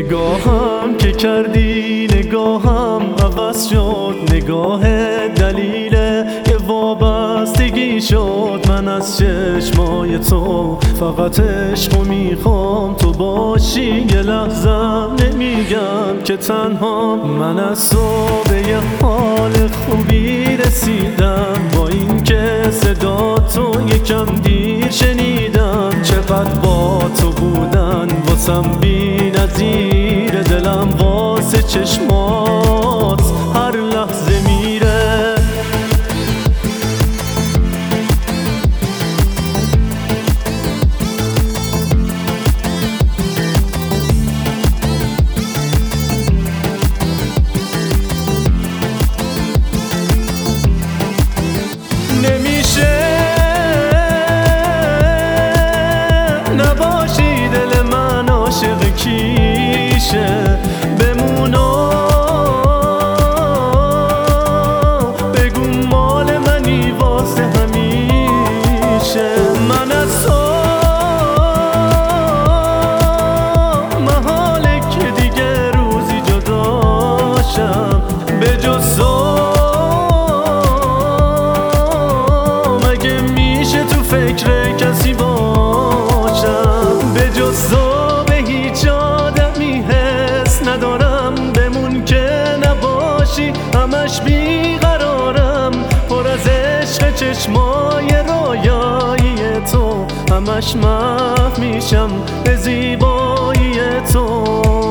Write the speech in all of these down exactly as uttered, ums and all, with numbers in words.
نگاهم که کردی نگاهم عوض شد، نگاه دلیل یه وابستگی شد. من از چشمای تو فقط عشقو میخوام، تو باشی یه لحظه نمیگم که تنها. من از تو به یه حال خوبی رسیدم، با این که صدا تو یکم دیر شنیدم. چقدر با تو بودن واسم بی نظیره، دلم واسه چشمات هر لحظه میره. نمیشه نباشی دل من عاشق کیشه، بمونا بگو مال منی واسه همیشه. من از تو محاله که دیگه روزی جداشم، به جز تو مگه میشه تو فکر کسی باشم؟ به جز تو به هیچ آدمی حس ندارم، بمون که نباشی همش بیقرارم. پر از عشق چشمای رویایی تو، همش محو میشم به زیبایی تو.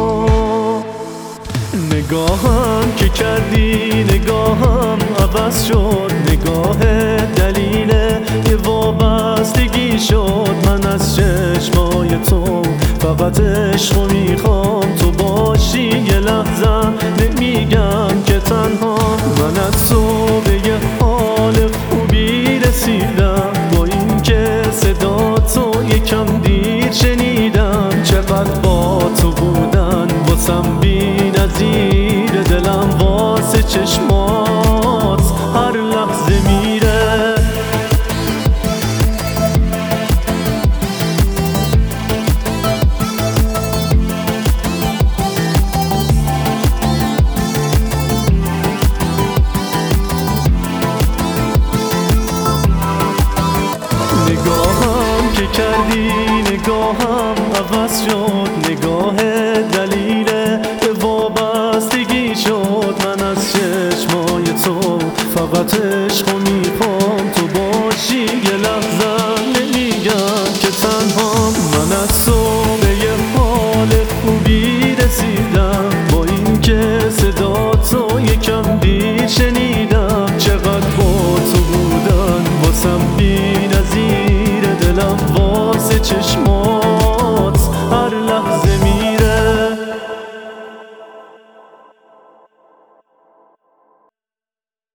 نگاهم که کردی نگاهم عوض شد، نگاه دلیل یه وابستگی شد. من از چشمای تو فقط عشقو میخوام، تو باشی یه لحظه نمیگم که تنها. من از تو به یه حال خوبی رسیدم، با این که صدا تو یکم دیر شنیدم. چقدر با تو بودن واسم بی نظیره، دلم واسه چشمات هر لحظه میره. نگاهم که کردی نگاهم عوض شد، نگاه دلیل یه وابستگی شد. من از چشمای تو فقط عشقو میخوام، تو باشی یه لحظه نمیگم که تنها. من از تو به یه حال خوبی رسیدم، با این که صدا تو یکم دیر شنیدم. چقدر با تو بودن واسم بی نظیره، دلم واسه چشمات